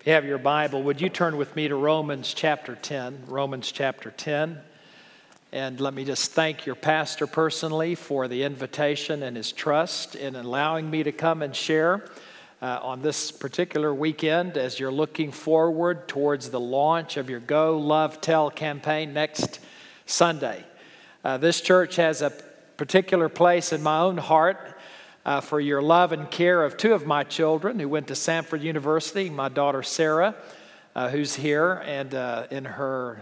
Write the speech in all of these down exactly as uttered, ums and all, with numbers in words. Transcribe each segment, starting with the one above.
You have your Bible. Would you turn with me to Romans chapter ten? Romans chapter ten. And let me just thank your pastor personally for the invitation and his trust in allowing me to come and share uh, on this particular weekend as you're looking forward towards the launch of your Go, Love, Tell campaign next Sunday. Uh, this church has a particular place in my own heart Uh, for your love and care of two of my children who went to Samford University. My daughter Sarah, uh, who's here, and uh, in her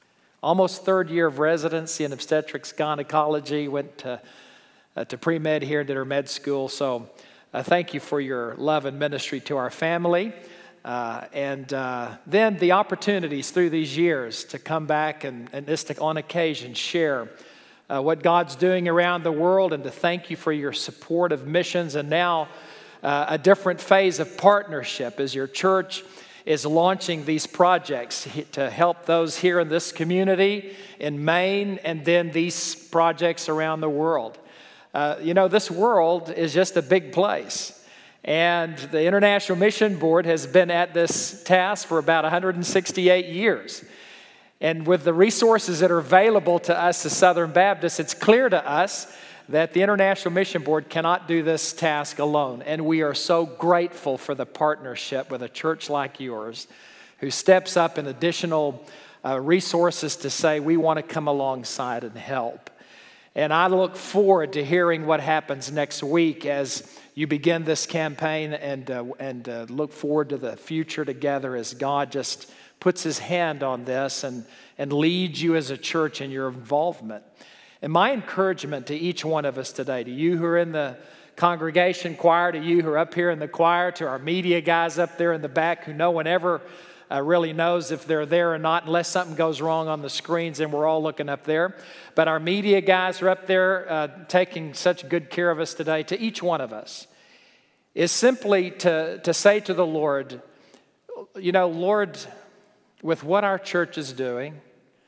almost third year of residency in obstetrics gynecology, went to, uh, to pre-med here and did her med school. So uh, thank you for your love and ministry to our family. Uh, and uh, then the opportunities through these years to come back and, and just to, on occasion, share Uh, what God's doing around the world, and to thank you for your support of missions, and now uh, a different phase of partnership as your church is launching these projects to help those here in this community in Maine, and then these projects around the world. Uh, you know, this world is just a big place, and the International Mission Board has been at this task for about one hundred sixty-eight years. And with the resources that are available to us as Southern Baptists, it's clear to us that the International Mission Board cannot do this task alone. And we are so grateful for the partnership with a church like yours who steps up in additional uh, resources to say, we want to come alongside and help. And I look forward to hearing what happens next week as you begin this campaign, and, uh, and uh, look forward to the future together as God just puts his hand on this and, and leads you as a church in your involvement. And my encouragement to each one of us today, to you who are in the congregation choir, to you who are up here in the choir, to our media guys up there in the back who no one ever uh, really knows if they're there or not unless something goes wrong on the screens and we're all looking up there. But our media guys are up there uh, taking such good care of us today. To each one of us is simply to, to say to the Lord, you know, Lord, with what our church is doing,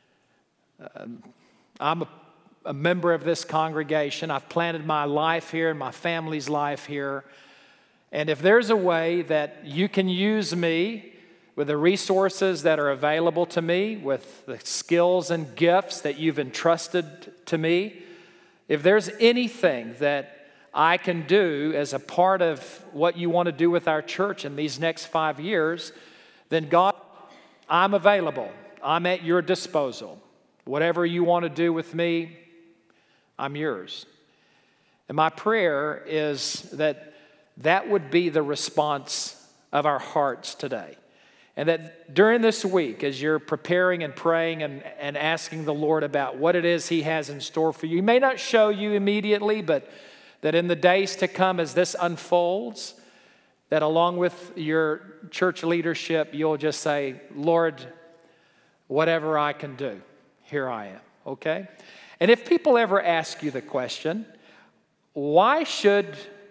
um, I'm a, a member of this congregation. I've planted my life here and my family's life here. And if there's a way that you can use me with the resources that are available to me, with the skills and gifts that you've entrusted to me, if there's anything that I can do as a part of what you want to do with our church in these next five years, then God, I'm available. I'm at your disposal. Whatever you want to do with me, I'm yours. And my prayer is that that would be the response of our hearts today. And that during this week, as you're preparing and praying and, and asking the Lord about what it is he has in store for you, he may not show you immediately, but that in the days to come as this unfolds, that along with your church leadership, you'll just say, Lord, whatever I can do, here I am, okay? And if people ever ask you the question, why should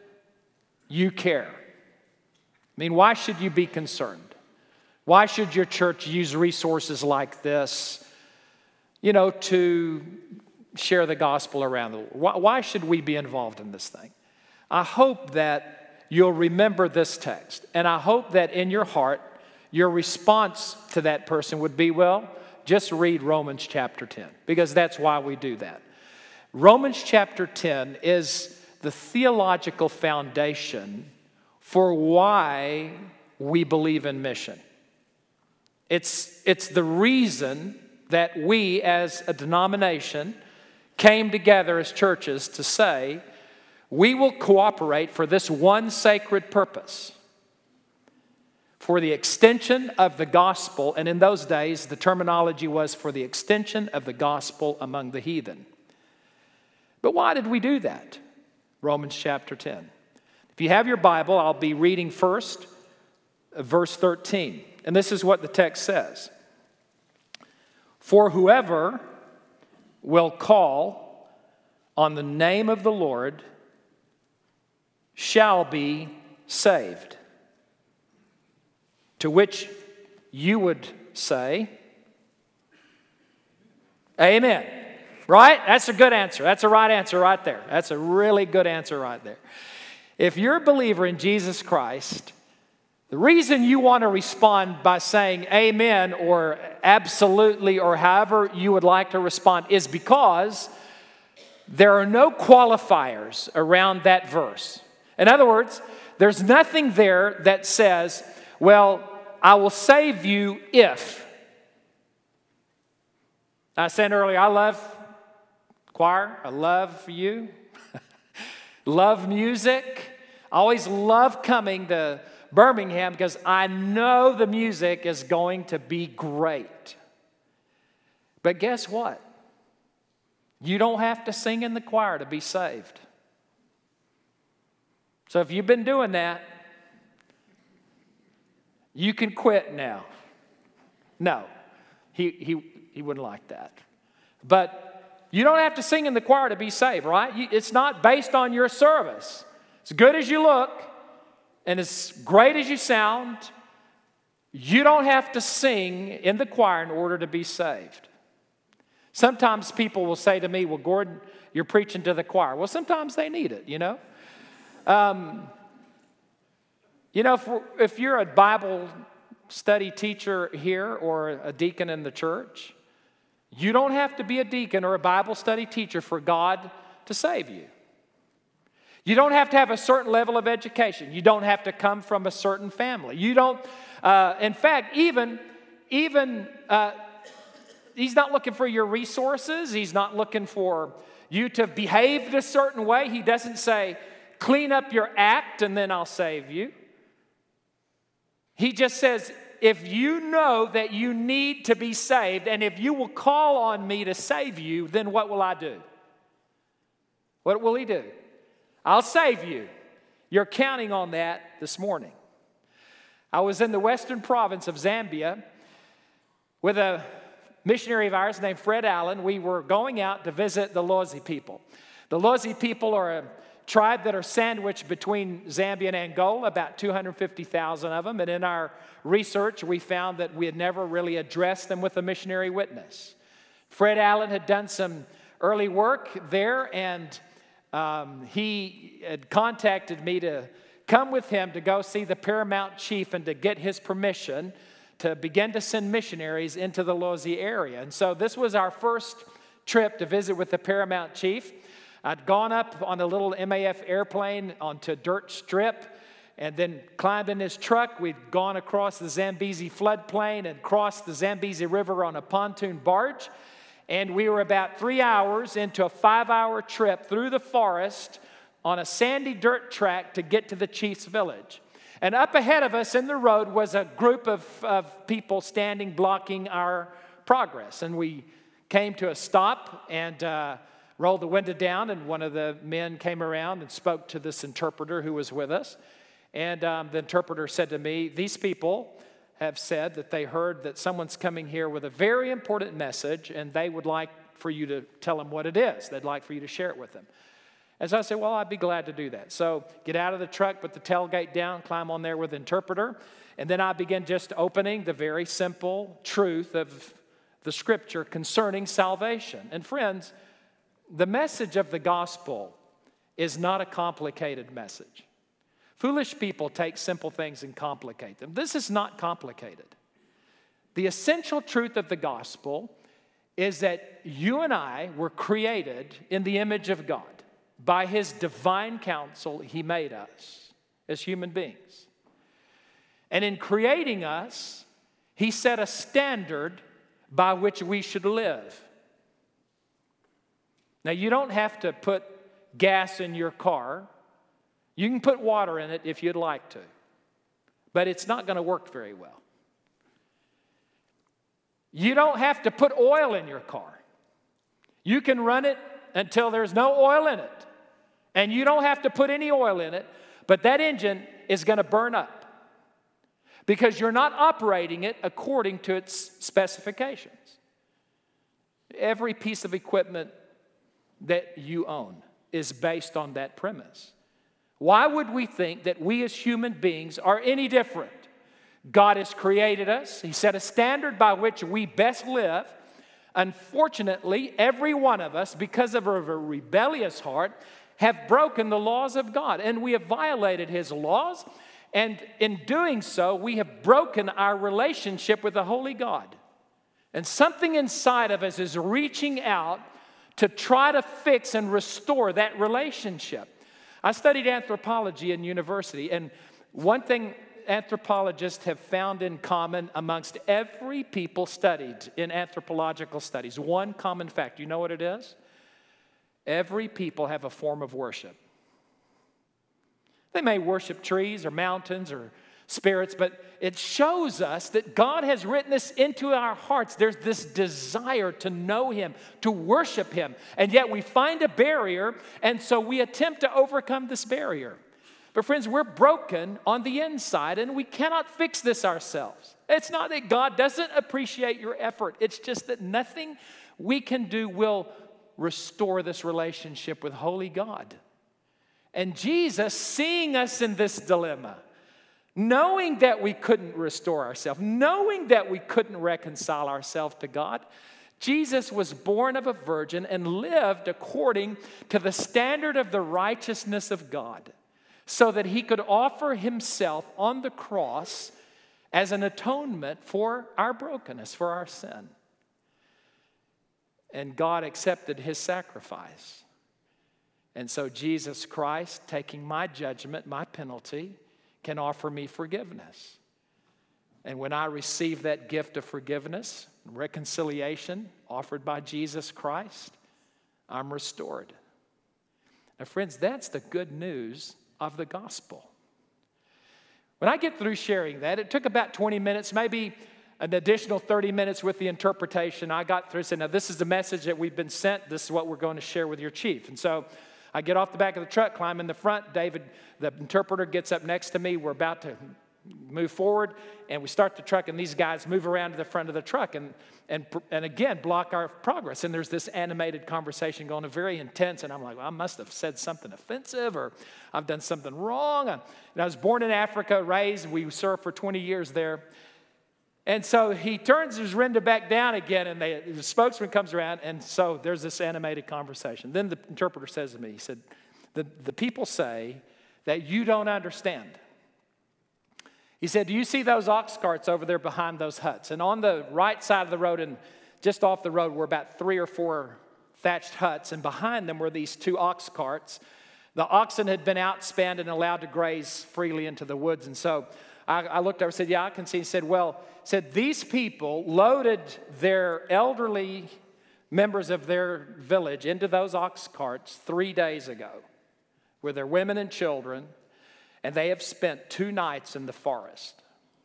you care? I mean, why should you be concerned? Why should your church use resources like this, you know, to share the gospel around the world? Why should we be involved in this thing? I hope that you'll remember this text. And I hope that in your heart, your response to that person would be, well, just read Romans chapter ten, because that's why we do that. Romans chapter ten is the theological foundation for why we believe in mission. It's, it's the reason that we as a denomination came together as churches to say, we will cooperate for this one sacred purpose, for the extension of the gospel. And in those days, the terminology was for the extension of the gospel among the heathen. But why did we do that? Romans chapter ten. If you have your Bible, I'll be reading first verse thirteen. And this is what the text says. For whoever will call on the name of the Lord shall be saved. To which you would say, amen. Right? That's a good answer. That's a right answer right there. That's a really good answer right there. If you're a believer in Jesus Christ, The reason you want to respond by saying amen or absolutely or however you would like to respond is because there are no qualifiers around that verse. In other words, there's nothing there that says, well, I will save you if. I said earlier, I love choir. I love you. Love music. I always love coming to Birmingham because I know the music is going to be great. But guess what? You don't have to sing in the choir to be saved. So if you've been doing that, you can quit now. No, he, he, he wouldn't like that. But you don't have to sing in the choir to be saved, right? You, it's not based on your service. As good as you look and as great as you sound, you don't have to sing in the choir in order to be saved. Sometimes people will say to me, well, Gordon, you're preaching to the choir. Well, sometimes they need it, you know. Um, you know, if, if you're a Bible study teacher here or a deacon in the church, you don't have to be a deacon or a Bible study teacher for God to save you. You don't have to have a certain level of education. You don't have to come from a certain family. You don't, uh, in fact, even, even uh, he's not looking for your resources. He's not looking for you to behave a certain way. He doesn't say, clean up your act and then I'll save you. He just says, if you know that you need to be saved and if you will call on me to save you, then what will I do? What will he do? I'll save you. You're counting on that this morning. I was in the western province of Zambia with a missionary of ours named Fred Allen. We were going out to visit the Lozi people. The Lozi people are a tribe that are sandwiched between Zambia and Angola, about two hundred fifty thousand of them. And in our research, we found that we had never really addressed them with a missionary witness. Fred Allen had done some early work there, and um, he had contacted me to come with him to go see the paramount chief and to get his permission to begin to send missionaries into the Lozi area. And so this was our first trip to visit with the paramount chief. I'd gone up on a little M A F airplane onto a dirt strip and then climbed in his truck. We'd gone across the Zambezi floodplain and crossed the Zambezi River on a pontoon barge. And we were about three hours into a five-hour trip through the forest on a sandy dirt track to get to the chief's village. And up ahead of us in the road was a group of, of people standing, blocking our progress. And we came to a stop and uh, rolled the window down, and one of the men came around and spoke to this interpreter who was with us. And um, the interpreter said to me, these people have said that they heard that someone's coming here with a very important message, and they would like for you to tell them what it is. They'd like for you to share it with them. And so I said, well, I'd be glad to do that. So get out of the truck, put the tailgate down, climb on there with the interpreter, and then I began just opening the very simple truth of the Scripture concerning salvation. And friends, the message of the gospel is not a complicated message. Foolish people take simple things and complicate them. This is not complicated. The essential truth of the gospel is that you and I were created in the image of God. By his divine counsel, he made us as human beings. And in creating us, he set a standard by which we should live. Now, you don't have to put gas in your car. You can put water in it if you'd like to, but it's not going to work very well. You don't have to put oil in your car. You can run it until there's no oil in it, and you don't have to put any oil in it, but that engine is going to burn up because you're not operating it according to its specifications. Every piece of equipment that you own is based on that premise. Why would we think that we as human beings are any different? God has created us. He set a standard by which we best live. Unfortunately, every one of us, because of a rebellious heart, have broken the laws of God. And we have violated his laws. And in doing so, we have broken our relationship with the Holy God. And something inside of us is reaching out to try to fix and restore that relationship. I studied anthropology in university, and one thing anthropologists have found in common amongst every people studied in anthropological studies, one common fact. You know what it is? Every people have a form of worship. They may worship trees or mountains or spirits, but it shows us that God has written this into our hearts. There's this desire to know Him, to worship Him, and yet we find a barrier, and so we attempt to overcome this barrier. But friends, we're broken on the inside, and we cannot fix this ourselves. It's not that God doesn't appreciate your effort. It's just that nothing we can do will restore this relationship with Holy God. And Jesus, seeing us in this dilemma, knowing that we couldn't restore ourselves, knowing that we couldn't reconcile ourselves to God, Jesus was born of a virgin and lived according to the standard of the righteousness of God, so that He could offer Himself on the cross as an atonement for our brokenness, for our sin. And God accepted His sacrifice. And so Jesus Christ, taking my judgment, my penalty, can offer me forgiveness. And when I receive that gift of forgiveness, reconciliation offered by Jesus Christ, I'm restored. Now, friends, that's the good news of the gospel. When I get through sharing that, it took about twenty minutes, maybe an additional thirty minutes with the interpretation. I got through and said, now this is the message that we've been sent. This is what we're going to share with your chief. And so I get off the back of the truck, climb in the front. David, the interpreter, gets up next to me. We're about to move forward, and we start the truck, and these guys move around to the front of the truck and, and, and again, block our progress. And there's this animated conversation going on, very intense, and I'm like, well, I must have said something offensive, or I've done something wrong. And I was born in Africa, raised. We served for twenty years there. And so he turns his render back down again, and they, the spokesman comes around, and so there's this animated conversation. Then the interpreter says to me, he said, the, the people say that you don't understand. He said, do you see those ox carts over there behind those huts? And on the right side of the road and just off the road were about three or four thatched huts, and behind them were these two ox carts. The oxen had been outspanned and allowed to graze freely into the woods, and so I, I looked over and said, yeah, I can see. He said, well, said these people loaded their elderly members of their village into those ox carts three days ago with their women and children, and they have spent two nights in the forest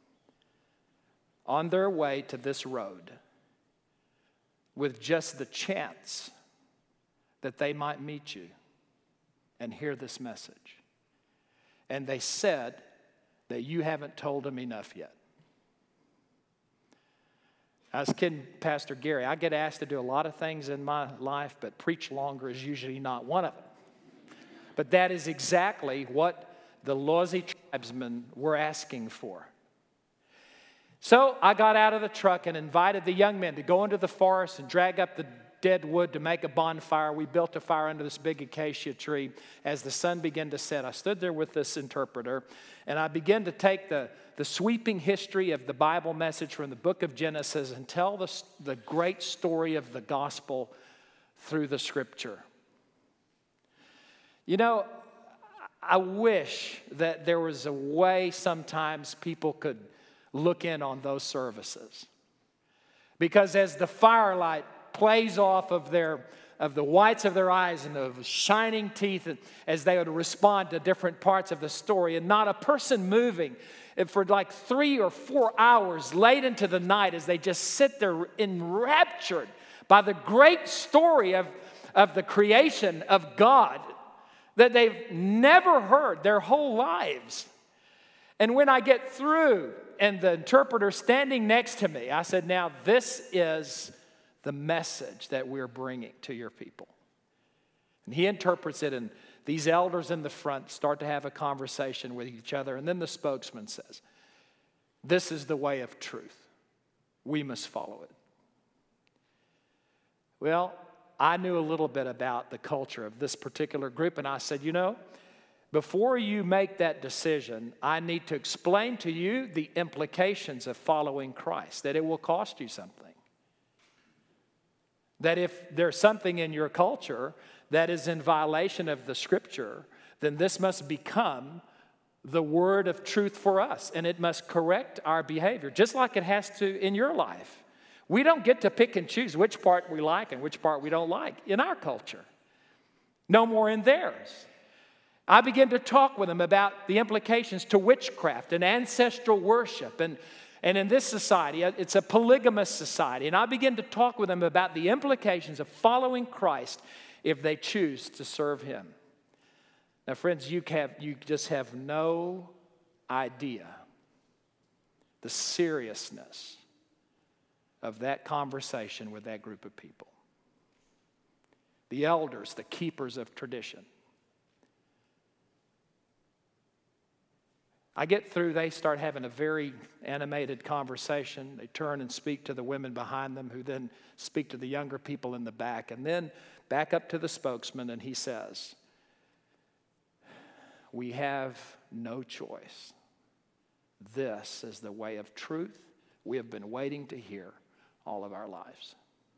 on their way to this road with just the chance that they might meet you and hear this message. And they said that you haven't told them enough yet. I was kidding Pastor Gary. I get asked to do a lot of things in my life, but preach longer is usually not one of them. But that is exactly what the Lozi tribesmen were asking for. So I got out of the truck and invited the young men to go into the forest and drag up the dead wood to make a bonfire. We built a fire under this big acacia tree. As the sun began to set, I stood there with this interpreter, and I began to take the, the sweeping history of the Bible message from the book of Genesis and tell the, the great story of the gospel through the scripture. You know, I wish that there was a way sometimes people could look in on those services. Because as the firelight plays off of their of the whites of their eyes and the shining teeth as they would respond to different parts of the story, and not a person moving for like three or four hours late into the night as they just sit there enraptured by the great story of, of the creation of God that they've never heard their whole lives. And when I get through and the interpreter standing next to me, I said, now this is the message that we're bringing to your people. And he interprets it, and these elders in the front start to have a conversation with each other. And then the spokesman says, this is the way of truth. We must follow it. Well, I knew a little bit about the culture of this particular group, and I said, you know, before you make that decision, I need to explain to you the implications of following Christ, that it will cost you something. That if there's something in your culture that is in violation of the Scripture, then this must become the word of truth for us, and it must correct our behavior, just like it has to in your life. We don't get to pick and choose which part we like and which part we don't like in our culture. No more in theirs. I began to talk with them about the implications to witchcraft and ancestral worship. And, and in this society, it's a polygamous society. And I began to talk with them about the implications of following Christ if they choose to serve Him. Now, friends, you, have, you just have no idea the seriousness of that conversation with that group of people. The elders, the keepers of tradition. I get through, they start having a very animated conversation. They turn and speak to the women behind them, who then speak to the younger people in the back. And then back up to the spokesman, and he says, "We have no choice. This is the way of truth we have been waiting to hear all of our lives."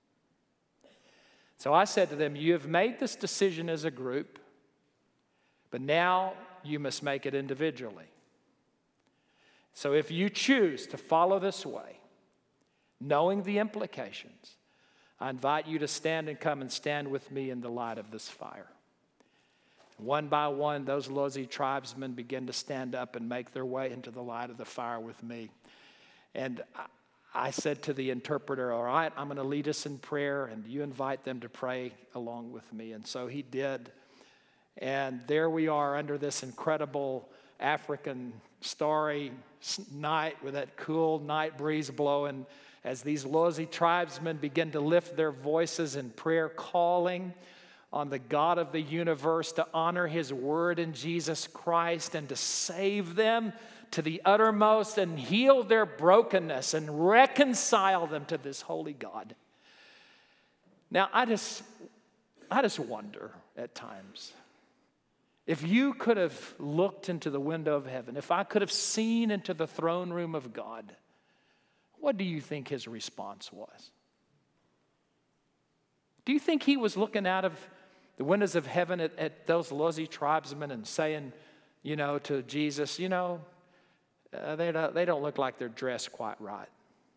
So I said to them, "You have made this decision as a group, but now you must make it individually. So if you choose to follow this way, knowing the implications, I invite you to stand and come and stand with me in the light of this fire." One by one, those Lozi tribesmen begin to stand up and make their way into the light of the fire with me. And I said to the interpreter, "All right, I'm going to lead us in prayer, and you invite them to pray along with me." And so he did. And there we are under this incredible African starry night with that cool night breeze blowing as these Lozi tribesmen begin to lift their voices in prayer, calling on the God of the universe to honor His word in Jesus Christ and to save them to the uttermost and heal their brokenness and reconcile them to this holy God. Now, I just, I just wonder at times, if you could have looked into the window of heaven, if I could have seen into the throne room of God, what do you think His response was? Do you think He was looking out of the windows of heaven at, at those Lozi tribesmen and saying, you know, to Jesus, you know, uh, they, don't, they don't look like they're dressed quite right.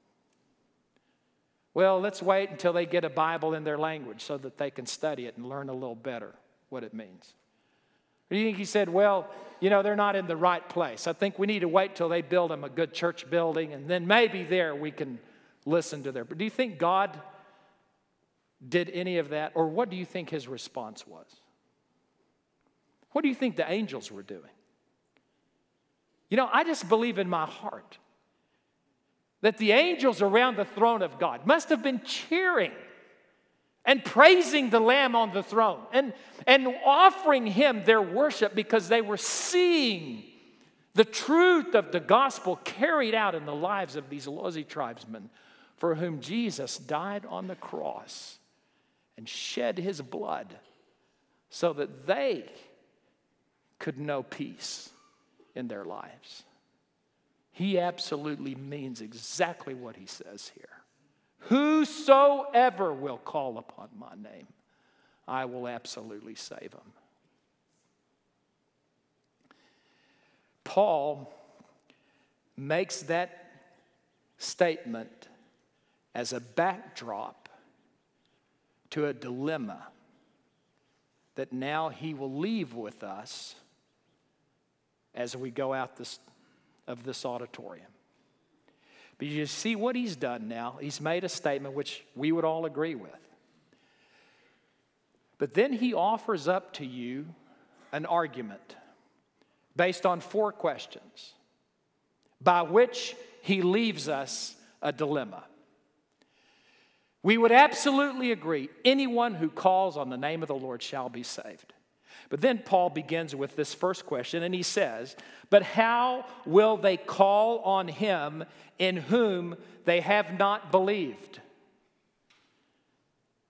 Well, let's wait until they get a Bible in their language so that they can study it and learn a little better what it means. Or do you think He said, well, you know, they're not in the right place. I think we need to wait till they build them a good church building, and then maybe there we can listen to their... But do you think God did any of that? Or what do you think His response was? What do you think the angels were doing? You know, I just believe in my heart that the angels around the throne of God must have been cheering and praising the Lamb on the throne and, and offering Him their worship because they were seeing the truth of the gospel carried out in the lives of these Lozi tribesmen for whom Jesus died on the cross and shed His blood so that they could know peace in their lives. He absolutely means exactly what He says here. Whosoever will call upon my name, I will absolutely save him. Paul makes that statement as a backdrop to a dilemma that now he will leave with us as we go out this, of this auditorium. But you see what he's done now. He's made a statement which we would all agree with. But then he offers up to you an argument based on four questions by which he leaves us a dilemma. We would absolutely agree, anyone who calls on the name of the Lord shall be saved. But then Paul begins with this first question, and he says, but how will they call on him in whom they have not believed?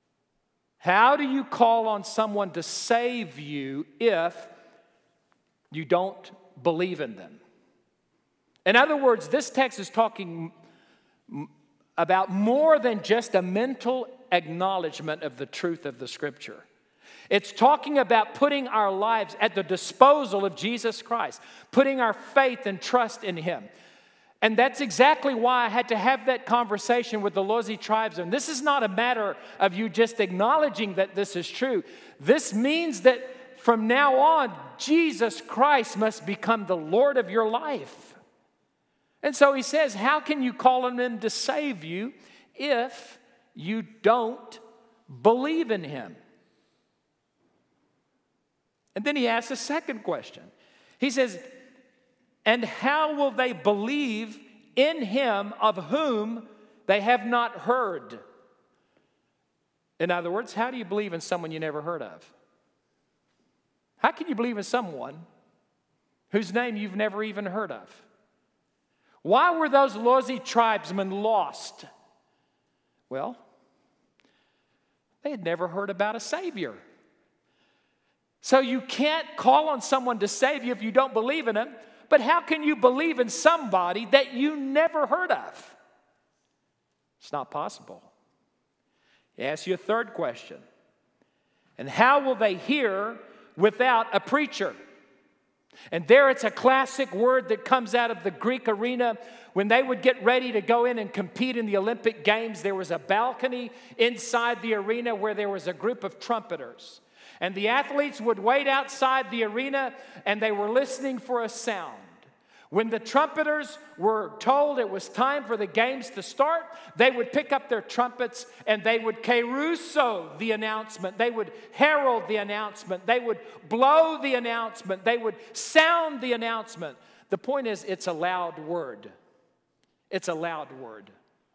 How do you call on someone to save you if you don't believe in them. In other words, this text is talking about more than just a mental acknowledgement of the truth of the Scripture. It's talking about putting our lives at the disposal of Jesus Christ, putting our faith and trust in Him. And that's exactly why I had to have that conversation with the Lozi tribesmen. This is not a matter of you just acknowledging that this is true. This means that from now on, Jesus Christ must become the Lord of your life. And so he says, how can you call on Him to save you if you don't believe in Him? And then he asks a second question. He says, and how will they believe in Him of whom they have not heard? In other words, how do you believe in someone you never heard of? How can you believe in someone whose name you've never even heard of? Why were those Lozi tribesmen lost? Well, they had never heard about a Savior. So you can't call on someone to save you if you don't believe in Him. But how can you believe in somebody that you never heard of? It's not possible. He asks you a third question. And how will they hear without a preacher? And there it's a classic word that comes out of the Greek arena. When they would get ready to go in and compete in the Olympic Games, there was a balcony inside the arena where there was a group of trumpeters. And the athletes would wait outside the arena and they were listening for a sound. When the trumpeters were told it was time for the games to start, they would pick up their trumpets and they would kerusso the announcement. They would herald the announcement. They would blow the announcement. They would sound the announcement. The point is, it's a loud word. It's a loud word.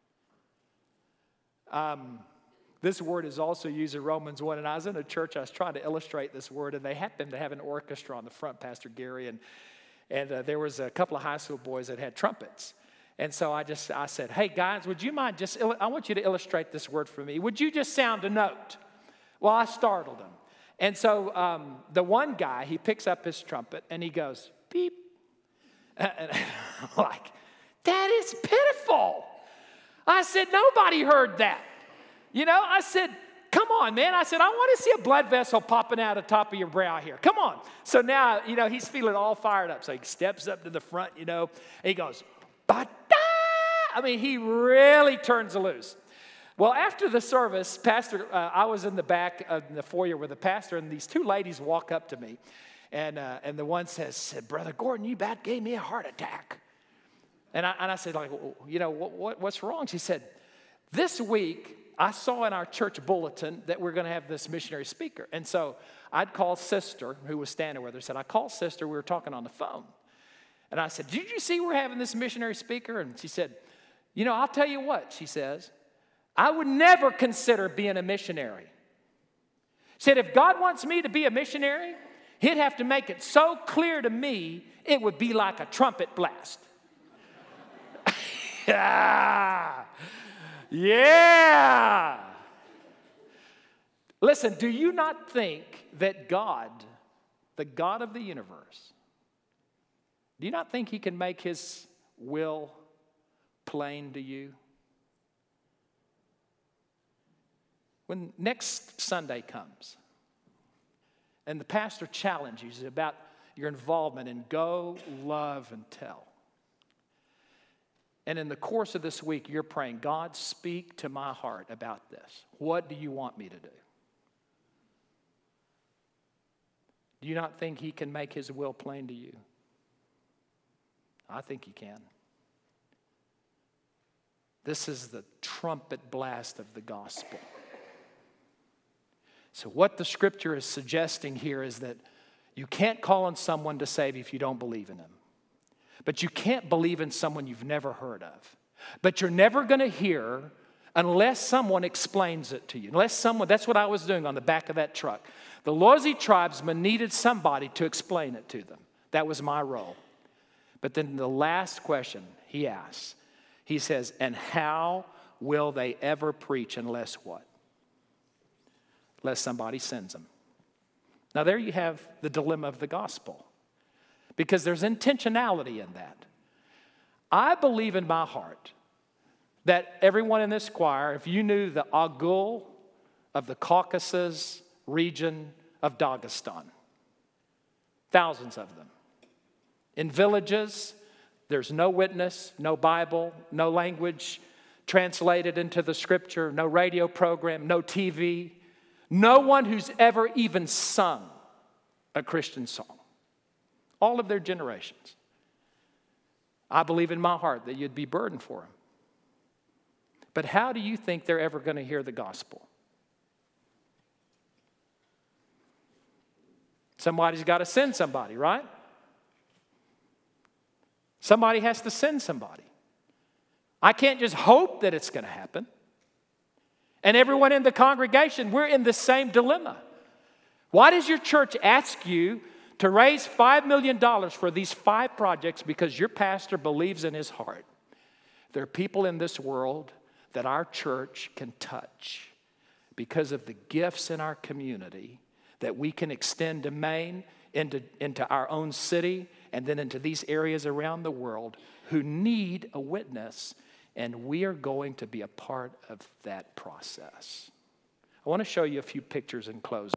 Um, this word is also used in Romans one. And I was in a church, I was trying to illustrate this word, and they happened to have an orchestra on the front, Pastor Gary, and And uh, there was a couple of high school boys that had trumpets. And so I just, I said, hey guys, would you mind just, I want you to illustrate this word for me. Would you just sound a note? Well, I startled them. And so um, the one guy, he picks up his trumpet and he goes, beep. And I'm like, that is pitiful. I said, nobody heard that. You know, I said, come on, man. I said, I want to see a blood vessel popping out of the top of your brow here. Come on. So now, you know, he's feeling all fired up. So he steps up to the front, you know, and he goes, ba-da! I mean, he really turns loose. Well, after the service, Pastor, uh, I was in the back of the foyer with the pastor, and these two ladies walk up to me. And uh, and the one says, said, Brother Gordon, you about gave me a heart attack. And I, and I said, like, you know, what, what, what's wrong? She said, this week, I saw in our church bulletin that we're going to have this missionary speaker. And so I'd call Sister, who was standing with her, said, I called Sister, we were talking on the phone. And I said, did you see we're having this missionary speaker? And she said, you know, I'll tell you what, she says, I would never consider being a missionary. She said, if God wants me to be a missionary, He'd have to make it so clear to me, it would be like a trumpet blast. Yeah. Yeah. Listen, do you not think that God, the God of the universe, do you not think He can make His will plain to you? When next Sunday comes and the pastor challenges you about your involvement in go, love, and tell, and in the course of this week, you're praying, God, speak to my heart about this. What do you want me to do? Do you not think He can make His will plain to you? I think He can. This is the trumpet blast of the gospel. So what the Scripture is suggesting here is that you can't call on someone to save you if you don't believe in Him. But you can't believe in someone you've never heard of. But you're never going to hear unless someone explains it to you. Unless someone, that's what I was doing on the back of that truck. The Lozi tribesmen needed somebody to explain it to them. That was my role. But then the last question he asks, he says, and how will they ever preach unless what? Unless somebody sends them. Now there you have the dilemma of the gospel. because there's intentionality in that. I believe in my heart that everyone in this choir, if you knew the Agul of the Caucasus region of Dagestan, thousands of them, in villages, there's no witness, no Bible, no language translated into the scripture, no radio program, no T V, no one who's ever even sung a Christian song. All of their generations. I believe in my heart that you'd be burdened for them. But how do you think they're ever going to hear the gospel? Somebody's got to send somebody, right? Somebody has to send somebody. I can't just hope that it's going to happen. And everyone in the congregation, we're in the same dilemma. Why does your church ask you to raise five million dollars for these five projects? Because your pastor believes in his heart there are people in this world that our church can touch because of the gifts in our community that we can extend to Maine, into, into our own city, and then into these areas around the world who need a witness. And we are going to be a part of that process. I want to show you a few pictures in closing.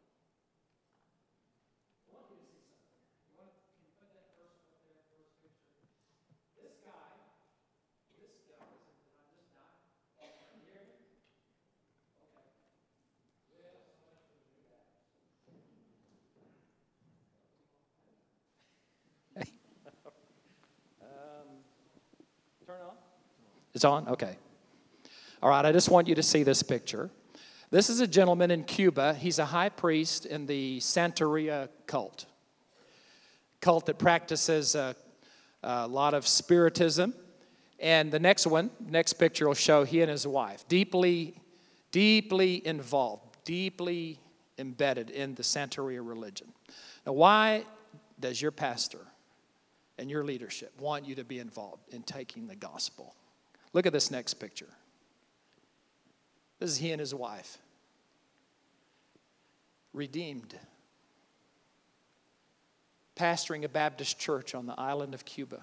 Turn on? It's on? Okay. All right, I just want you to see this picture. This is a gentleman in Cuba. He's a high priest in the Santeria cult. Cult that practices a, a lot of spiritism. And the next one, next picture will show he and his wife. Deeply, deeply involved, deeply embedded in the Santeria religion. Now, why does your pastor and your leadership want you to be involved in taking the gospel? Look at this next picture. This is he and his wife. Redeemed. Pastoring a Baptist church on the island of Cuba.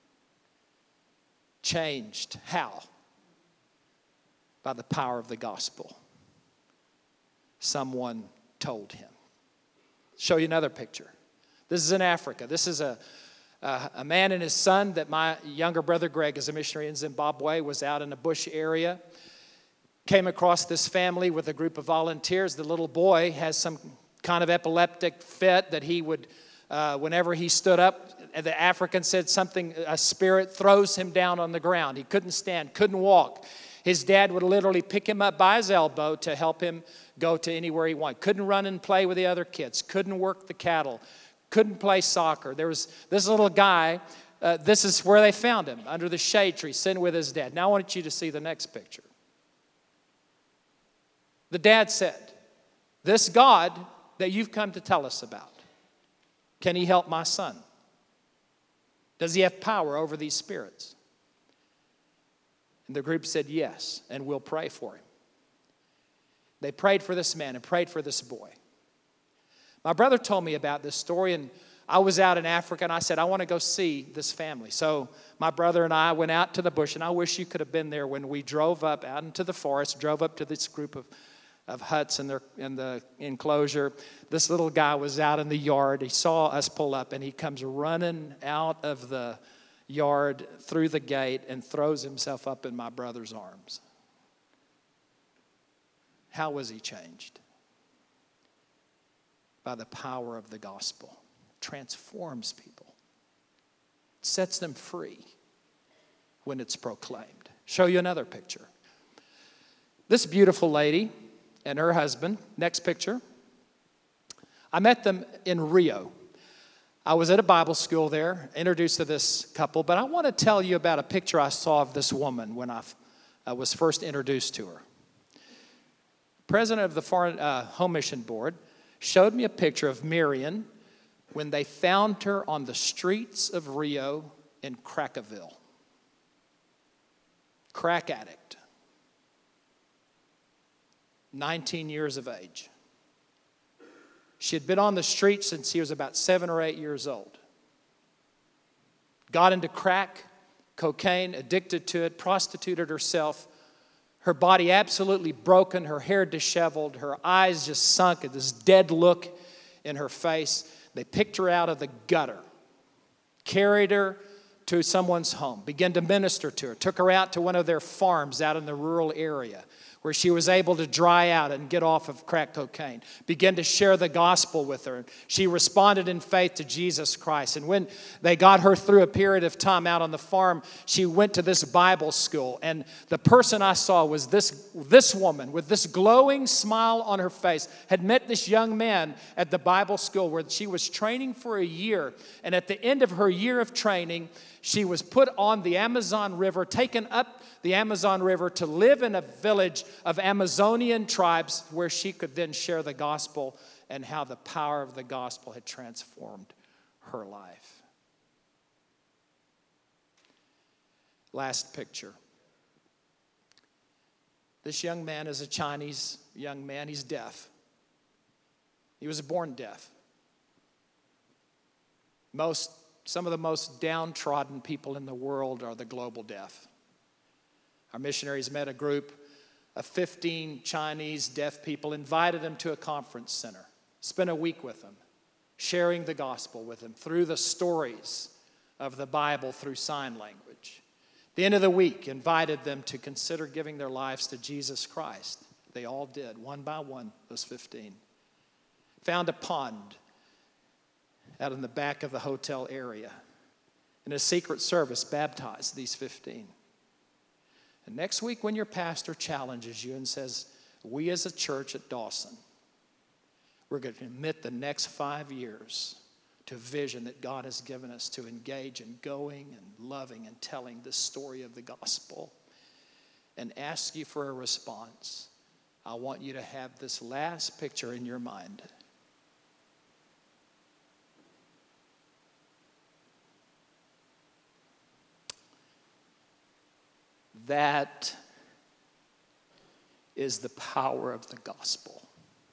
Changed. How? By the power of the gospel. Someone told him. Show you another picture. This is in Africa. This is a Uh, a man and his son that my younger brother Greg, as a missionary in Zimbabwe, was out in a bush area. Came across this family with a group of volunteers. The little boy has some kind of epileptic fit that he would, uh, whenever he stood up, the African said something, a spirit throws him down on the ground. He couldn't stand, couldn't walk. His dad would literally pick him up by his elbow to help him go to anywhere he wanted. Couldn't run and play with the other kids. Couldn't work the cattle. Couldn't play soccer. There was this little guy, uh, this is where they found him, under the shade tree, sitting with his dad. Now I want you to see the next picture. The dad said, this God that you've come to tell us about, can he help my son? Does he have power over these spirits? And the group said yes, and we'll pray for him. They prayed for this man and prayed for this boy. My brother told me about this story, and I was out in Africa, and I said, I want to go see this family. So my brother and I went out to the bush, and I wish you could have been there when we drove up out into the forest, drove up to this group of, of huts in, their, in the enclosure. This little guy was out in the yard. He saw us pull up, and he comes running out of the yard through the gate and throws himself up in my brother's arms. How was he changed? By the power of the gospel. Transforms people. Sets them free when it's proclaimed. Show you another picture. This beautiful lady and her husband, next picture. I met them in Rio. I was at a Bible school there, introduced to this couple, but I want to tell you about a picture I saw of this woman when I, I was first introduced to her. President of the Foreign uh, Home Mission Board showed me a picture of Miriam when they found her on the streets of Rio in Crackaville. Crack addict. nineteen years of age. She had been on the street since she was about seven or eight years old. got into crack, cocaine, addicted to it, prostituted herself. Her body absolutely broken, her hair disheveled, her eyes just sunk at this dead look in her face. They picked her out of the gutter, carried her to someone's home, began to minister to her, took her out to one of their farms out in the rural area where she was able to dry out and get off of crack cocaine, began to share the gospel with her. She responded in faith to Jesus Christ. And when they got her through a period of time out on the farm, she went to this Bible school. And the person I saw was this, this woman with this glowing smile on her face, had met this young man at the Bible school where she was training for a year. And at the end of her year of training, she was put on the Amazon River, taken up the Amazon River to live in a village of Amazonian tribes where she could then share the gospel and how the power of the gospel had transformed her life. Last picture. This young man is a Chinese young man. He's deaf. He was born deaf. Most Some of the most downtrodden people in the world are the global deaf. Our missionaries met a group of fifteen Chinese deaf people, invited them to a conference center, spent a week with them, sharing the gospel with them through the stories of the Bible through sign language. At the end of the week, invited them to consider giving their lives to Jesus Christ. They all did, one by one, those fifteen. Found a pond out in the back of the hotel area. And a secret service baptized these fifteen. And next week when your pastor challenges you and says, we as a church at Dawson, we're going to commit the next five years to a vision that God has given us to engage in going and loving and telling the story of the gospel, and ask you for a response, I want you to have this last picture in your mind. That is the power of the gospel.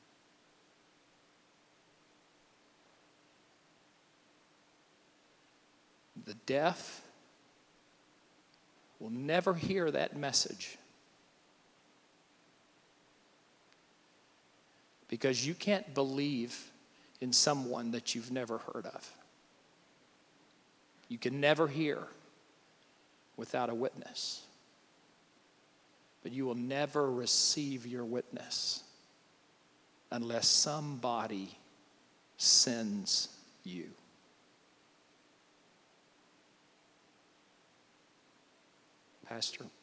The deaf will never hear that message because you can't believe in someone that you've never heard of. You can never hear without a witness. But you will never receive your witness unless somebody sends you. Pastor?